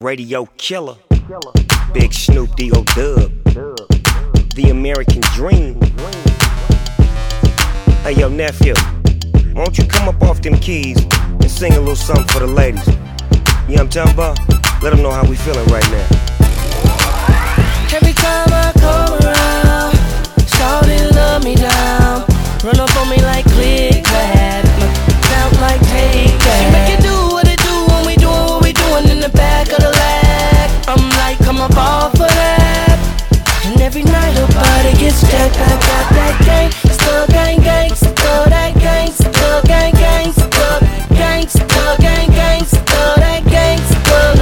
Radio killer, Big Snoop D.O. Dub, the American dream. Hey yo nephew, why don't you come up off them keys and sing a little something for the ladies? You know what I'm talking about? Let them know how we feeling right now. Every time I come around, shawty love me down. Run up on me like click clack, sound like take that. She make it do what it do when we doing what we doing in the back of the lag. I'm like, come up off of that. And every night her body gets jacked. I got that gang, still gang gang, still that gang, still gang gang, still gang, still gang gang, still that gang, still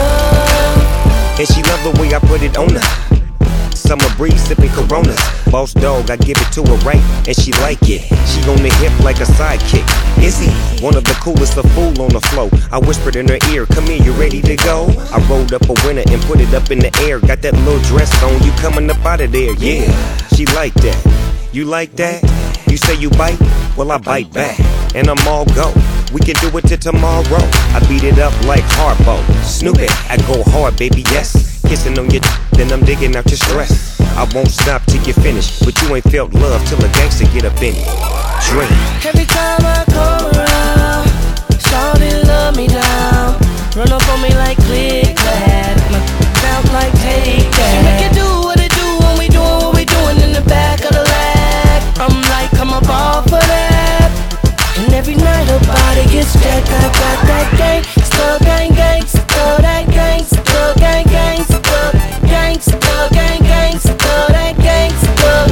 love. And she love the way I put it on her. Summer breeze sipping Coronas. Boss dog, I give it to her right, and she like it. She on the hip like a sidekick. Izzy, one of the coolest, a fool on the flow. I whispered in her ear, come here, you ready to go? I rolled up a winner and put it up in the air. Got that little dress on, you coming up out of there, yeah. She like that. You like that? You say you bite? Well, I bite back, and I'm all go. We can do it till tomorrow. I beat it up like Harpo. Snoop it, I go hard, baby, yes. Kissing on your then I'm digging out your stress. I won't stop till you finish, but you ain't felt love till a gangster get up in it. Drink. Every time I come around, shawty love me down. Run up on me like click clack, sound like take that. She make it do what it do when we doing what we doing in the back of the lag. I'm like, come up off of that. And every night her body gets jacked. I got that gang, still gang gang, still that gang, still gang gang, still gang, still gang gang, still that gang, still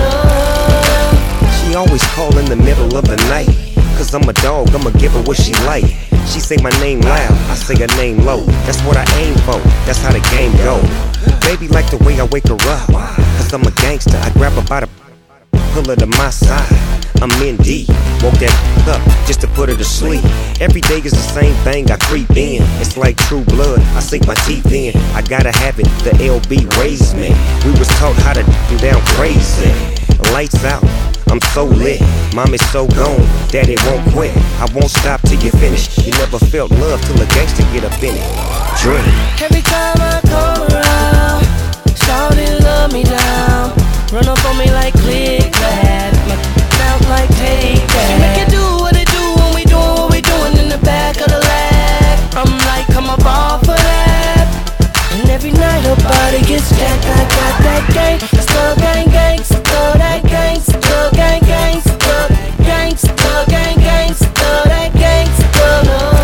love. She always call in the middle of the night, cause I'm a dog, I'ma give her what she like. She say my name loud, I say her name low. That's what I aim for, that's how the game go. Baby like the way I wake her up, cause I'm a gangster. I grab her by the pull her to my side. I'm in deep, woke that up just to put her to sleep. Every day is the same thing, I creep in. It's like true blood, I sink my teeth in. I gotta have it, the LB raised me. We was taught how to do down crazy. Lights out, I'm so lit. Mom is so gone, daddy won't quit. I won't stop till you finish. You never felt love till a gangster get up in it. Drink. Every time I come around, shawty love me down. Run up on me like click clack, sound like take that. She make it do what it do when we doing what we doing in the back of the lag. I'm like, come up off of that. And every night her body gets jacked. I got that gang, still gang gang, still that gang, still gang gang, still gang, still gang gang, still that gang, still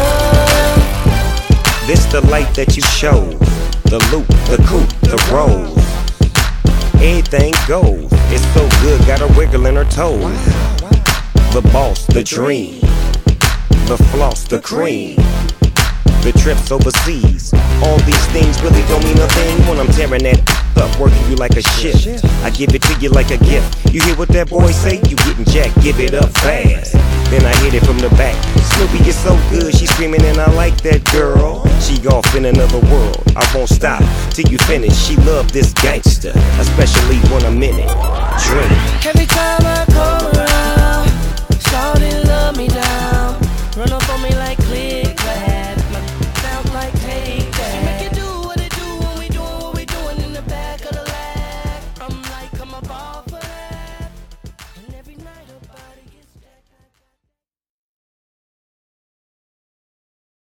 love. This the light that you show, the loop, the coupe, the rolls. Everything goes, it's so good, got her wiggling her toes. The boss, the dream, the floss, the cream, the trips overseas. All these things really don't mean a thing when I'm tearing that up, working you like a shift. I give it to you like a gift. You hear what that boy say? You getting jacked, give it up fast. Then I hit it from the back. Snoopy is so good, she screaming and I like that girl. She off in another world, I won't stop till you finish. She love this gangster, especially when I'm in it. Drink. Every time I come around,